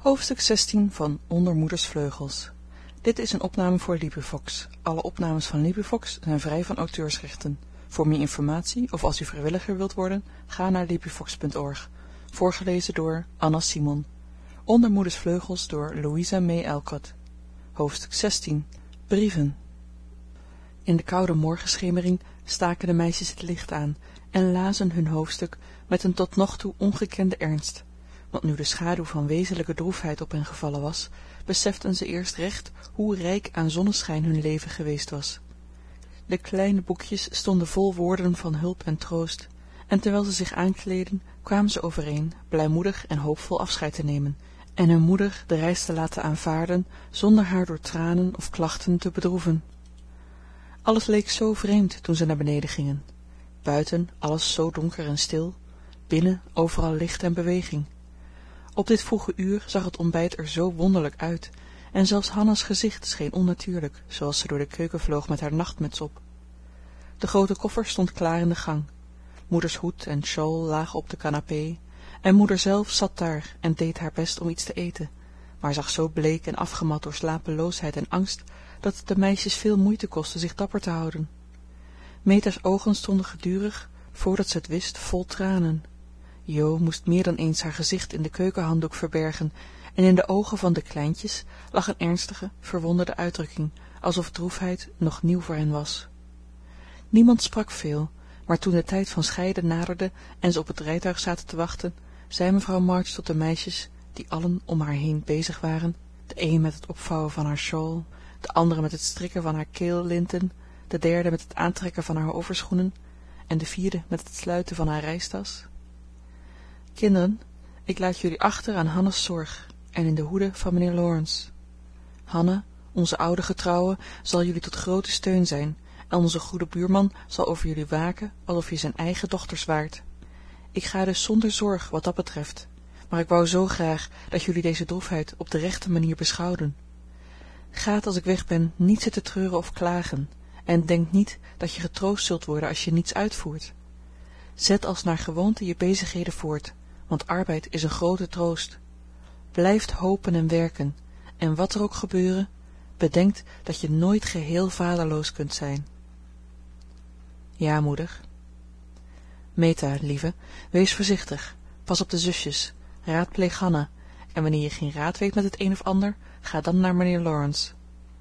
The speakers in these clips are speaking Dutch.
Hoofdstuk 16 van Onder Moeders Vleugels. Dit is een opname voor LibriVox. Alle opnames van LibriVox zijn vrij van auteursrechten. Voor meer informatie of als u vrijwilliger wilt worden, ga naar LibriVox.org. Voorgelezen door Anna Simon. Onder Moeders Vleugels door Louisa May Alcott. Hoofdstuk 16. Brieven. In de koude morgenschemering staken de meisjes het licht aan en lazen hun hoofdstuk met een tot nog toe ongekende ernst. Want nu de schaduw van wezenlijke droefheid op hen gevallen was, beseften ze eerst recht hoe rijk aan zonneschijn hun leven geweest was. De kleine boekjes stonden vol woorden van hulp en troost, en terwijl ze zich aankleedden, kwamen ze overeen blijmoedig en hoopvol afscheid te nemen en hun moeder de reis te laten aanvaarden zonder haar door tranen of klachten te bedroeven. Alles leek zo vreemd toen ze naar beneden gingen. Buiten alles zo donker en stil, binnen overal licht en beweging. Op dit vroege uur zag het ontbijt er zo wonderlijk uit en zelfs Hanna's gezicht scheen onnatuurlijk, zoals ze door de keuken vloog met haar nachtmuts op. De grote koffer stond klaar in de gang. Moeders hoed en shawl lagen op de canapé en moeder zelf zat daar en deed haar best om iets te eten, maar zag zo bleek en afgemat door slapeloosheid en angst dat het de meisjes veel moeite kostte zich dapper te houden. Meta's ogen stonden gedurig, voordat ze het wist, vol tranen. Jo moest meer dan eens haar gezicht in de keukenhanddoek verbergen en in de ogen van de kleintjes lag een ernstige, verwonderde uitdrukking, alsof droefheid nog nieuw voor hen was. Niemand sprak veel, maar toen de tijd van scheiden naderde en ze op het rijtuig zaten te wachten, zei mevrouw March tot de meisjes, die allen om haar heen bezig waren, de een met het opvouwen van haar shawl, de andere met het strikken van haar keellinten, de derde met het aantrekken van haar overschoenen en de vierde met het sluiten van haar reistas. Kinderen, ik laat jullie achter aan Hanna's zorg en in de hoede van mijnheer Laurence. Hanna, onze oude getrouwe, zal jullie tot grote steun zijn en onze goede buurman zal over jullie waken alsof je zijn eigen dochters waart. Ik ga dus zonder zorg wat dat betreft, maar ik wou zo graag dat jullie deze droefheid op de rechte manier beschouwden. Gaat als ik weg ben niet zitten treuren of klagen en denk niet dat je getroost zult worden als je niets uitvoert. Zet als naar gewoonte je bezigheden voort, want arbeid is een grote troost. Blijft hopen en werken, en wat er ook gebeuren, bedenkt dat je nooit geheel vaderloos kunt zijn. Ja, moeder. Meta, lieve, wees voorzichtig, pas op de zusjes, raadpleeg Hanna, en wanneer je geen raad weet met het een of ander, ga dan naar mijnheer Laurence.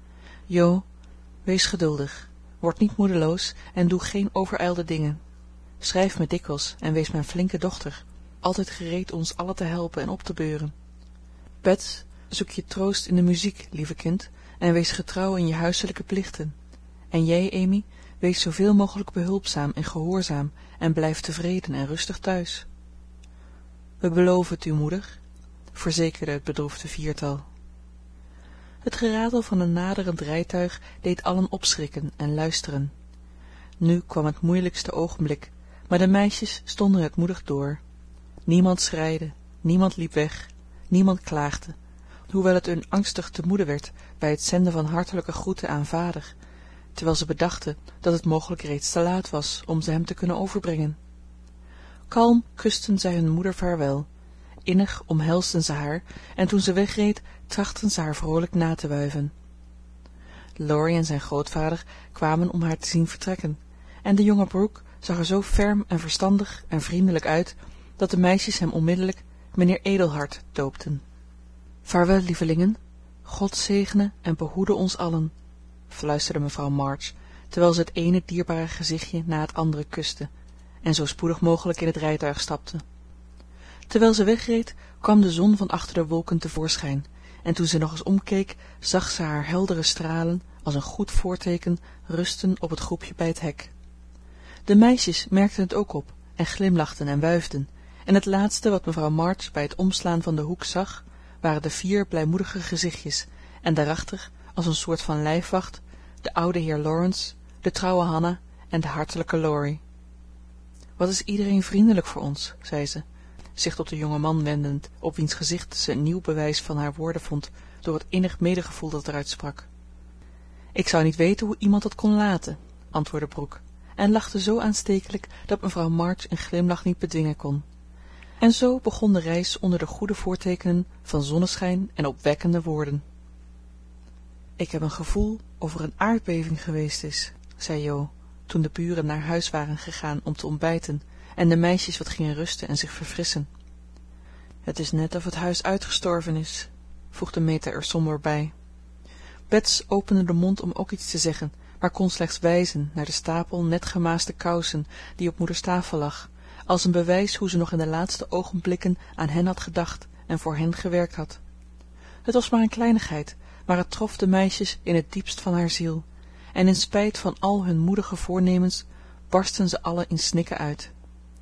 Jo, wees geduldig, word niet moedeloos en doe geen overijlde dingen. Schrijf me dikwijls en wees mijn flinke dochter, altijd gereed ons allen te helpen en op te beuren. Bets, zoek je troost in de muziek, lieve kind, en wees getrouw in je huiselijke plichten. En jij, Amy, wees zoveel mogelijk behulpzaam en gehoorzaam en blijf tevreden en rustig thuis. We beloven het u, moeder, verzekerde het bedroefde viertal. Het geratel van een naderend rijtuig deed allen opschrikken en luisteren. Nu kwam het moeilijkste ogenblik, maar de meisjes stonden het moedig door. Niemand schreide, niemand liep weg, niemand klaagde, hoewel het hun angstig te moede werd bij het zenden van hartelijke groeten aan vader, terwijl ze bedachten dat het mogelijk reeds te laat was om ze hem te kunnen overbrengen. Kalm kusten zij hun moeder vaarwel, innig omhelsden ze haar en toen ze wegreed trachtten ze haar vrolijk na te wuiven. Laurie en zijn grootvader kwamen om haar te zien vertrekken en de jonge Brooke zag er zo ferm en verstandig en vriendelijk uit dat de meisjes hem onmiddellijk meneer Edelhart doopten. Vaarwel, lievelingen, God zegene en behoede ons allen, fluisterde mevrouw March, terwijl ze het ene dierbare gezichtje na het andere kuste en zo spoedig mogelijk in het rijtuig stapte. Terwijl ze wegreed, kwam de zon van achter de wolken tevoorschijn en toen ze nog eens omkeek, zag ze haar heldere stralen als een goed voorteken rusten op het groepje bij het hek. De meisjes merkten het ook op en glimlachten en wuifden, en het laatste wat mevrouw March bij het omslaan van de hoek zag, waren de 4 blijmoedige gezichtjes en daarachter, als een soort van lijfwacht, de oude heer Laurence, de trouwe Hanna en de hartelijke Laurie. Wat is iedereen vriendelijk voor ons, zei ze, zich tot de jonge man wendend, op wiens gezicht ze een nieuw bewijs van haar woorden vond door het innig medegevoel dat eruit sprak. Ik zou niet weten hoe iemand dat kon laten, antwoordde Brooke, en lachte zo aanstekelijk dat mevrouw March een glimlach niet bedwingen kon. En zo begon de reis onder de goede voortekenen van zonneschijn en opwekkende woorden. Ik heb een gevoel of er een aardbeving geweest is, zei Jo, toen de buren naar huis waren gegaan om te ontbijten en de meisjes wat gingen rusten en zich verfrissen. Het is net of het huis uitgestorven is, voegde Meta er somber bij. Bets opende de mond om ook iets te zeggen, maar kon slechts wijzen naar de stapel net gemaasde kousen die op moeders tafel lag, als een bewijs hoe ze nog in de laatste ogenblikken aan hen had gedacht en voor hen gewerkt had. Het was maar een kleinigheid, maar het trof de meisjes in het diepst van haar ziel, en in spijt van al hun moedige voornemens barstten ze allen in snikken uit.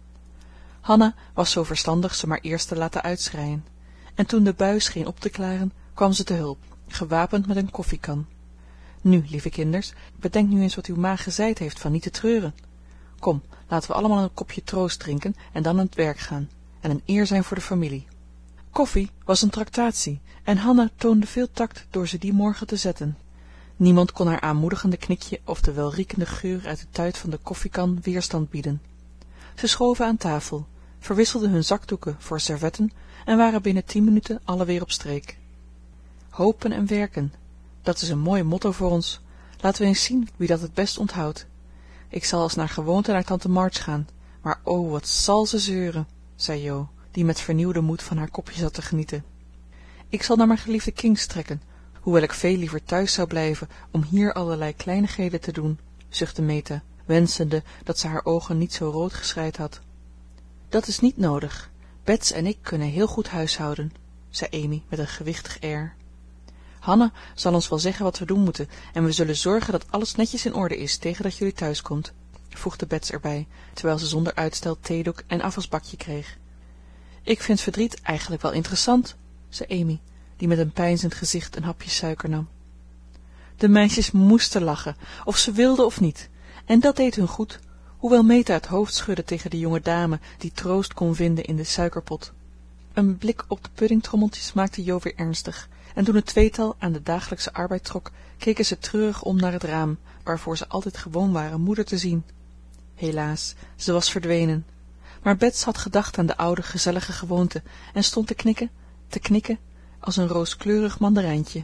Hanna was zo verstandig ze maar eerst te laten uitschreien, en toen de bui scheen op te klaren, kwam ze te hulp, gewapend met een koffiekan. Nu, lieve kinders, bedenk nu eens wat uw ma gezeid heeft van niet te treuren. Kom, laten we allemaal een kopje troost drinken en dan aan het werk gaan, en een eer zijn voor de familie. Koffie was een tractatie, en Hanna toonde veel tact door ze die morgen te zetten. Niemand kon haar aanmoedigende knikje of de welriekende geur uit de tuit van de koffiekan weerstand bieden. Ze schoven aan tafel, verwisselden hun zakdoeken voor servetten en waren binnen 10 minuten alle weer op streek. Hopen en werken, dat is een mooi motto voor ons. Laten we eens zien wie dat het best onthoudt. Ik zal als naar gewoonte naar tante March gaan, maar oh, wat zal ze zeuren, zei Jo, die met vernieuwde moed van haar kopje zat te genieten. Ik zal naar mijn geliefde Kings trekken, hoewel ik veel liever thuis zou blijven om hier allerlei kleinigheden te doen, zuchtte Meta, wenschende dat ze haar ogen niet zo rood geschreid had. Dat is niet nodig. Bets en ik kunnen heel goed huishouden, zei Amy met een gewichtig air. Hanna zal ons wel zeggen wat we doen moeten en we zullen zorgen dat alles netjes in orde is tegen dat jullie thuiskomt, voegde Bets erbij, terwijl ze zonder uitstel theedoek en afwasbakje kreeg. Ik vind verdriet eigenlijk wel interessant, zei Amy, die met een peinzend gezicht een hapje suiker nam. De meisjes moesten lachen, of ze wilden of niet, en dat deed hun goed, hoewel Meta het hoofd schudde tegen de jonge dame die troost kon vinden in de suikerpot. Een blik op de puddingtrommeltjes maakte Jo weer ernstig, en toen het tweetal aan de dagelijkse arbeid trok, keken ze treurig om naar het raam, waarvoor ze altijd gewoon waren moeder te zien. Helaas, ze was verdwenen. Maar Bets had gedacht aan de oude gezellige gewoonte en stond te knikken, als een rooskleurig mandarijntje.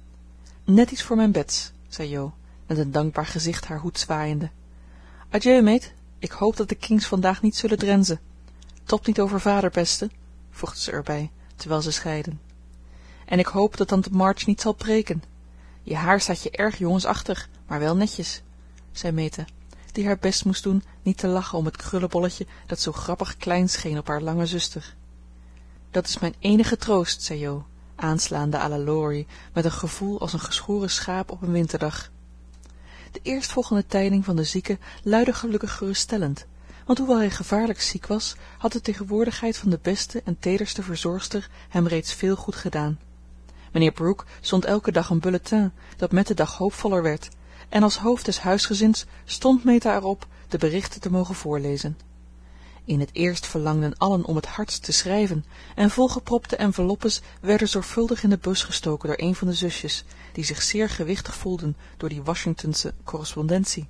Net iets voor mijn Bets, zei Jo, met een dankbaar gezicht haar hoed zwaaiende. Adieu, meet. Ik hoop dat de Kings vandaag niet zullen drenzen. Top niet over vader, beste, voegde ze erbij, terwijl ze scheidden. En ik hoop dat tante March niet zal preken. Je haar staat je erg jongensachtig, maar wel netjes, zei Meta, die haar best moest doen niet te lachen om het krullenbolletje dat zo grappig klein scheen op haar lange zuster. Dat is mijn enige troost, zei Jo, aanslaande à la Laurie, met een gevoel als een geschoren schaap op een winterdag. De eerstvolgende tijding van de zieke luidde gelukkig geruststellend, want hoewel hij gevaarlijk ziek was, had de tegenwoordigheid van de beste en tederste verzorgster hem reeds veel goed gedaan. Mijnheer Brooke zond elke dag een bulletin dat met de dag hoopvoller werd, en als hoofd des huisgezins stond Meta erop de berichten te mogen voorlezen. In het eerst verlangden allen om het hardst te schrijven, en volgepropte enveloppes werden zorgvuldig in de bus gestoken door een van de zusjes, die zich zeer gewichtig voelden door die Washingtonse correspondentie.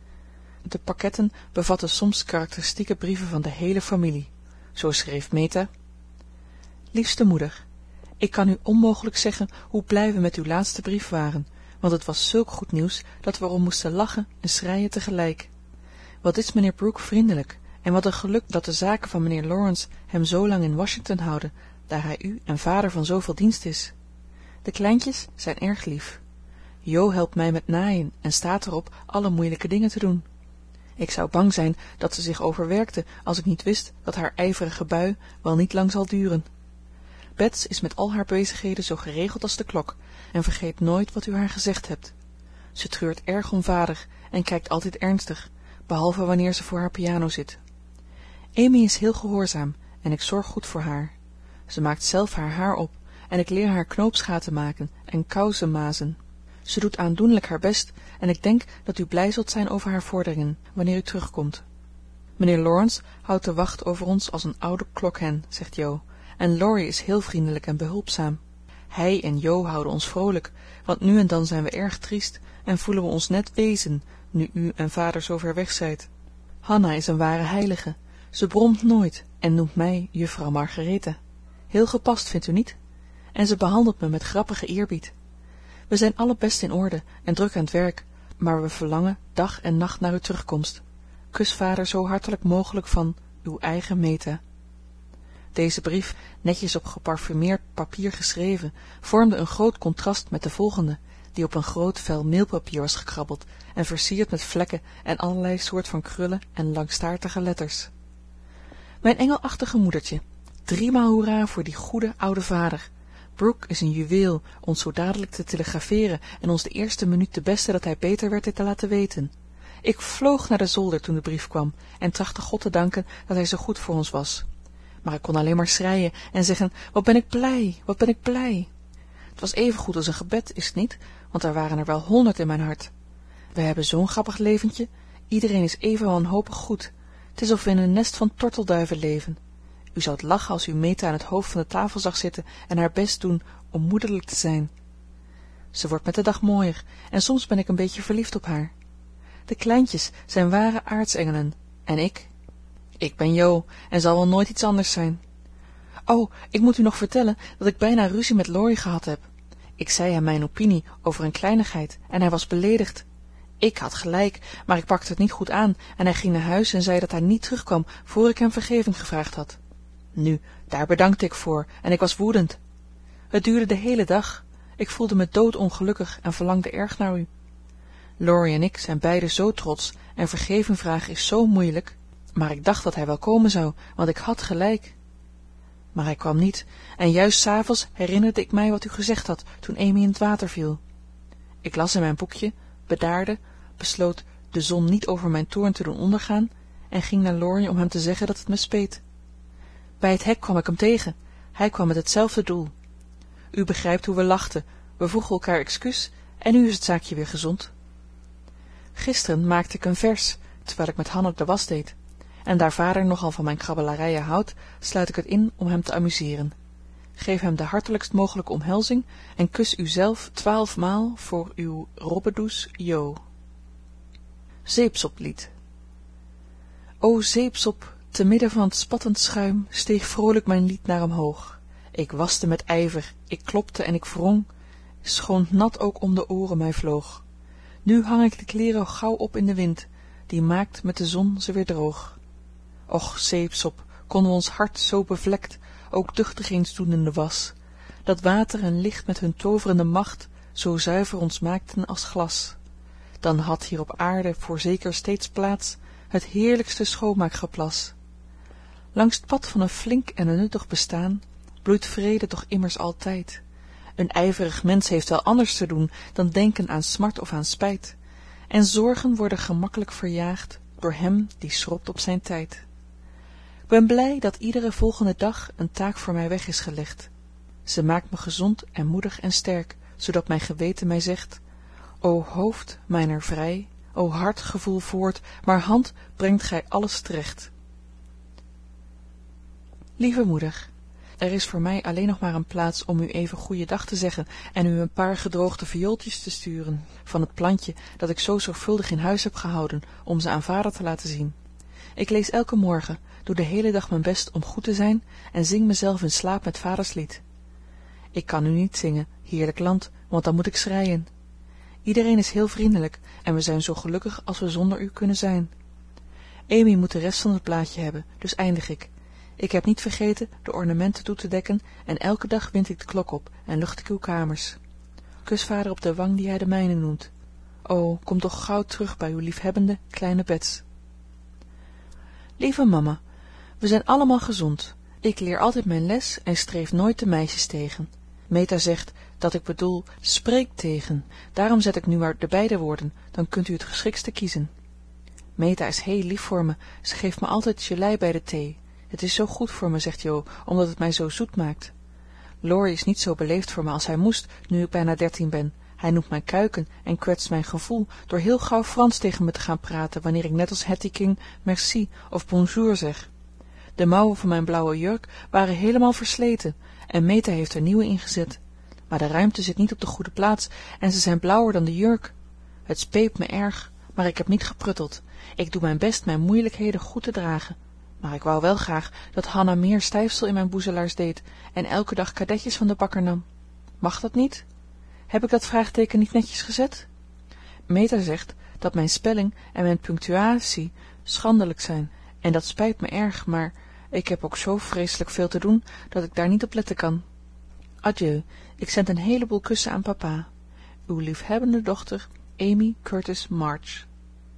De pakketten bevatten soms karakteristieke brieven van de hele familie. Zo schreef Meta: Liefste moeder, ik kan u onmogelijk zeggen hoe blij we met uw laatste brief waren, want het was zulk goed nieuws dat we erom moesten lachen en schreien tegelijk. Wat is mijnheer Brooke vriendelijk, en wat een geluk dat de zaken van mijnheer Lawrence hem zo lang in Washington houden, daar hij u en vader van zoveel dienst is. De kleintjes zijn erg lief. Jo helpt mij met naaien en staat erop alle moeilijke dingen te doen. Ik zou bang zijn dat ze zich overwerkte als ik niet wist dat haar ijverige bui wel niet lang zal duren. Bets is met al haar bezigheden zo geregeld als de klok en vergeet nooit wat u haar gezegd hebt. Ze treurt erg om vader en kijkt altijd ernstig, behalve wanneer ze voor haar piano zit. Amy is heel gehoorzaam en ik zorg goed voor haar. Ze maakt zelf haar haar op en ik leer haar knoopsgaten maken en kousen mazen. Ze doet aandoenlijk haar best en ik denk dat u blij zult zijn over haar vorderingen wanneer u terugkomt. Mijnheer Lawrence houdt de wacht over ons als een oude klokhen, zegt Jo, en Laurie is heel vriendelijk en behulpzaam. Hij en Jo houden ons vrolijk, want nu en dan zijn we erg triest en voelen we ons net wezen, nu u en vader zo ver weg zijt. Hanna is een ware heilige. Ze bromt nooit en noemt mij juffrouw Margaretha. Heel gepast, vindt u niet? En ze behandelt me met grappige eerbied. We zijn alle best in orde en druk aan het werk, maar we verlangen dag en nacht naar uw terugkomst. Kus vader zo hartelijk mogelijk van uw eigen Meta. Deze brief, netjes op geparfumeerd papier geschreven, vormde een groot contrast met de volgende, die op een groot vel meelpapier was gekrabbeld en versierd met vlekken en allerlei soort van krullen en langstaartige letters. Mijn engelachtige moedertje, 3-maal hoera voor die goede oude vader. Brooke is een juweel ons zo dadelijk te telegrafeeren en ons de eerste minuut de beste dat hij beter werd dit te laten weten. Ik vloog naar de zolder toen de brief kwam en trachtte God te danken dat hij zo goed voor ons was. Maar ik kon alleen maar schreien en zeggen, wat ben ik blij, wat ben ik blij. Het was even goed als een gebed, is het niet, want er waren er wel 100 in mijn hart. We hebben zo'n grappig leventje, iedereen is even wanhopig goed. Het is of we in een nest van tortelduiven leven. U zoudt lachen als u Meta aan het hoofd van de tafel zag zitten en haar best doen om moederlijk te zijn. Ze wordt met de dag mooier en soms ben ik een beetje verliefd op haar. De kleintjes zijn ware aartsengelen en ik ben Jo en zal wel nooit iets anders zijn. Oh, ik moet u nog vertellen dat ik bijna ruzie met Laurie gehad heb. Ik zei hem mijn opinie over een kleinigheid en hij was beleedigd. Ik had gelijk, maar ik pakte het niet goed aan en hij ging naar huis en zei dat hij niet terugkwam voor ik hem vergeving gevraagd had. Nu, daar bedankte ik voor en ik was woedend. Het duurde de hele dag. Ik voelde me doodongelukkig en verlangde erg naar u. Laurie en ik zijn beiden zo trots en vergeving vragen is zo moeilijk, maar ik dacht dat hij wel komen zou, want ik had gelijk. Maar hij kwam niet en juist 's avonds herinnerde ik mij wat u gezegd had toen Amy in het water viel. Ik las in mijn boekje, bedaarde, besloot de zon niet over mijn toorn te doen ondergaan en ging naar Laurie om hem te zeggen dat het me speet. Bij het hek kwam ik hem tegen. Hij kwam met hetzelfde doel. U begrijpt hoe we lachten. We vroegen elkaar excuus en nu is het zaakje weer gezond. Gisteren maakte ik een vers, terwijl ik met Hanne de was deed. En daar vader nogal van mijn krabbelarijen houdt, sluit ik het in om hem te amuseren. Geef hem de hartelijkst mogelijke omhelzing en kus u zelf 12 maal voor uw robbedoes Jo. Zeepsoplied. O zeepsop, te midden van het spattend schuim steeg vrolijk mijn lied naar omhoog. Ik waste met ijver, ik klopte en ik wrong, schoon nat ook om de oren mij vloog. Nu hang ik de kleren gauw op in de wind, die maakt met de zon ze weer droog. Och, zeepsop, konden we ons hart zo bevlekt ook duchtig eens doen in de was, dat water en licht met hun toverende macht zo zuiver ons maakten als glas. Dan had hier op aarde voorzeker steeds plaats het heerlijkste schoonmaakgeplas. Langs t pad van een flink en een nuttig bestaan bloeit vrede toch immers altijd. Een ijverig mens heeft wel anders te doen dan denken aan smart of aan spijt, en zorgen worden gemakkelijk verjaagd door hem die schrobt op zijn tijd. Ik ben blij dat iedere volgende dag een taak voor mij weg is gelegd. Ze maakt me gezond en moedig en sterk, zodat mijn geweten mij zegt: O hoofd, mijner vrij, o hart, gevoel voort, maar hand, brengt gij alles terecht. Lieve moeder, er is voor mij alleen nog maar een plaats om u even goeiedag te zeggen en u een paar gedroogde viooltjes te sturen van het plantje dat ik zo zorgvuldig in huis heb gehouden om ze aan vader te laten zien. Ik lees elke morgen, doe de hele dag mijn best om goed te zijn en zing mezelf in slaap met vaders lied. Ik kan nu niet zingen, heerlijk land, want dan moet ik schreien. Iedereen is heel vriendelijk en we zijn zo gelukkig als we zonder u kunnen zijn. Amy moet de rest van het blaadje hebben, dus eindig ik. Ik heb niet vergeten de ornamenten toe te dekken en elke dag wind ik de klok op en lucht ik uw kamers. Kus vader op de wang die hij de mijne noemt. O, kom toch gauw terug bij uw liefhebbende kleine Bets. Lieve mama, we zijn allemaal gezond. Ik leer altijd mijn les en streef nooit de meisjes tegen. Meta zegt dat ik bedoel spreek tegen, daarom zet ik nu maar de beide woorden, dan kunt u het geschiktste kiezen. Meta is heel lief voor me, ze geeft me altijd gelei bij de thee. Het is zo goed voor me, zegt Jo, omdat het mij zo zoet maakt. Laurie is niet zo beleefd voor me als hij moest, nu ik bijna 13 ben. Hij noemt mij kuiken en kwetst mijn gevoel door heel gauw Frans tegen me te gaan praten wanneer ik net als Hattie King merci of bonjour zeg. De mouwen van mijn blauwe jurk waren helemaal versleten en Meta heeft er nieuwe ingezet. Maar de ruimte zit niet op de goede plaats en ze zijn blauwer dan de jurk. Het speet me erg, maar ik heb niet geprutteld. Ik doe mijn best mijn moeilijkheden goed te dragen. Maar ik wou wel graag dat Hanna meer stijfsel in mijn boezelaars deed en elke dag kadetjes van de bakker nam. Mag dat niet? Heb ik dat vraagteken niet netjes gezet? Meta zegt dat mijn spelling en mijn punctuatie schandelijk zijn en dat spijt me erg, maar ik heb ook zo vreselijk veel te doen dat ik daar niet op letten kan. Adieu, ik zend een heleboel kussen aan papa. Uw liefhebbende dochter, Amy Curtis March.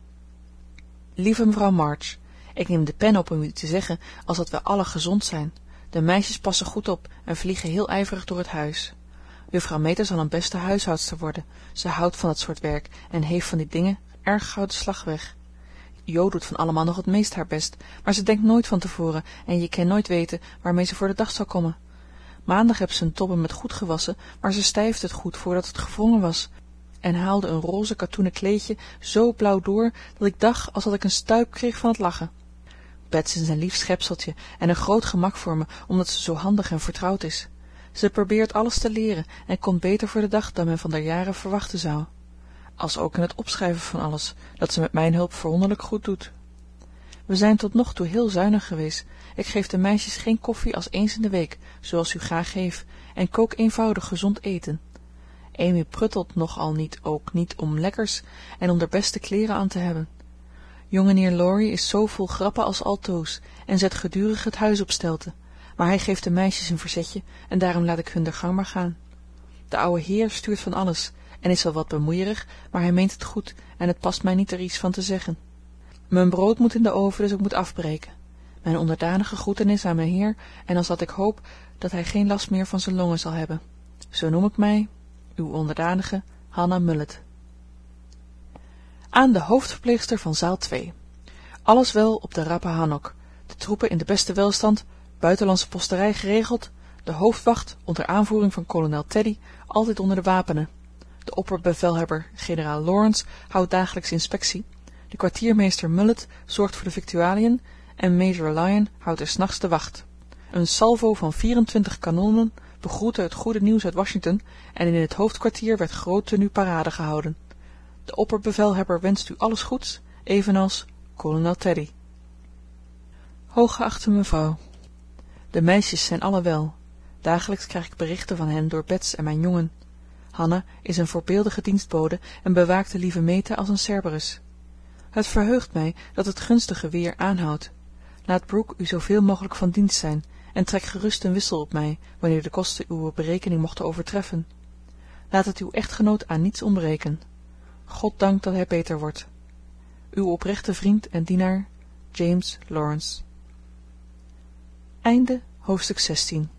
Lieve mevrouw March, ik neem de pen op om u te zeggen als dat we allen gezond zijn. De meisjes passen goed op en vliegen heel ijverig door het huis. Juffrouw Meta zal een beste huishoudster worden. Ze houdt van dat soort werk en heeft van die dingen erg gauw de slag weg. Jo doet van allemaal nog het meest haar best, maar ze denkt nooit van tevoren en je kan nooit weten waarmee ze voor de dag zal komen. Maandag heb ze een tobbe met goed gewassen, maar ze stijfde het goed voordat het gewrongen was en haalde een roze katoenen kleedje zo blauw door dat ik dacht als dat ik een stuip kreeg van het lachen. Bets is een lief schepseltje en een groot gemak voor me, omdat ze zo handig en vertrouwd is. Ze probeert alles te leren en komt beter voor de dag dan men van der jaren verwachten zou. Als ook in het opschrijven van alles, dat ze met mijn hulp verwonderlijk goed doet. We zijn tot nog toe heel zuinig geweest. Ik geef de meisjes geen koffie als eens in de week, zoals u graag heeft, en kook eenvoudig gezond eten. Amy pruttelt nogal niet, ook niet om lekkers en om de beste kleren aan te hebben. Jongeheer Laurie is zo vol grappen als altoos en zet gedurig het huis op stelten, maar hij geeft de meisjes een verzetje en daarom laat ik hun der gang maar gaan. De ouwe heer stuurt van alles en is wel wat bemoeierig, maar hij meent het goed en het past mij niet er iets van te zeggen. Mijn brood moet in de oven, dus ik moet afbreken. Mijn onderdanige groetenis aan mijn heer en als dat ik hoop dat hij geen last meer van zijn longen zal hebben. Zo noem ik mij, uw onderdanige Hanna Mullet. Aan de hoofdverpleegster van zaal 2. Alles wel op de Rappahannock. De troepen in de beste welstand, buitenlandse posterij geregeld, de hoofdwacht onder aanvoering van kolonel Teddy altijd onder de wapenen. De opperbevelhebber generaal Lawrence houdt dagelijks inspectie. De kwartiermeester Mullet zorgt voor de victualiën en Major Lyon houdt er 's nachts de wacht. Een salvo van 24 kanonnen begroette het goede nieuws uit Washington en in het hoofdkwartier werd groot tenue parade gehouden. De opperbevelhebber wenst u alles goeds, evenals kolonel Teddy. Hooggeachte mevrouw, de meisjes zijn alle wel. Dagelijks krijg ik berichten van hen door Bets en mijn jongen. Hanna is een voorbeeldige dienstbode en bewaakt de lieve Meta als een Cerberus. Het verheugt mij dat het gunstige weer aanhoudt. Laat Brooke u zoveel mogelijk van dienst zijn en trek gerust een wissel op mij wanneer de kosten uwe berekening mochten overtreffen. Laat het uw echtgenoot aan niets ontbreken. God dank dat hij beter wordt. Uw oprechte vriend en dienaar, James Lawrence. Einde hoofdstuk 16.